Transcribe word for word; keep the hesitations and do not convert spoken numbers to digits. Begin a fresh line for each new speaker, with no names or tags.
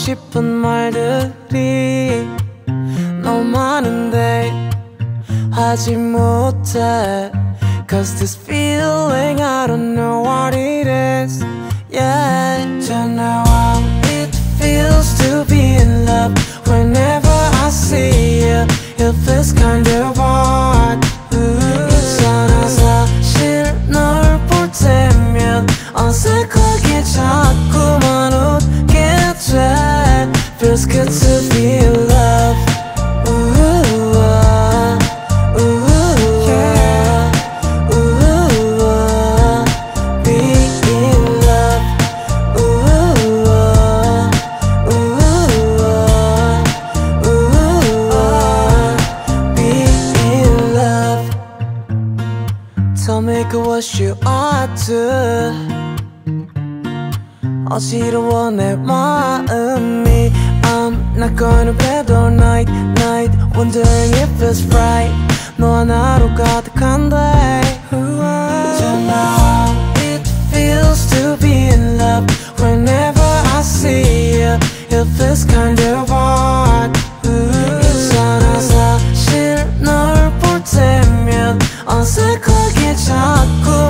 싶은 말들이 너무 많은데 하지 못해. Cause this feeling I don't know what it is. Yeah, don't know how it feels to be in love. Whenever I see you, it feels kind of odd. 있잖아 사실 널 볼 때면 어색하게 자꾸만 웃게 돼. Feels good to be in love. Ooh, ah, ooh, yeah. Ooh, ah, be in love. Ooh, ah, ooh, ah, ooh, ah, be in love. Tell me what you ought to. 어지러워 내 마음이. I'm not gonna bed all night, night wondering if it's right. 너 하나로 가득한데. Don't know how it feels to be in love. Whenever I see you, it feels kind of odd. 있잖아 사실 널 볼 때면 어색하게 자꾸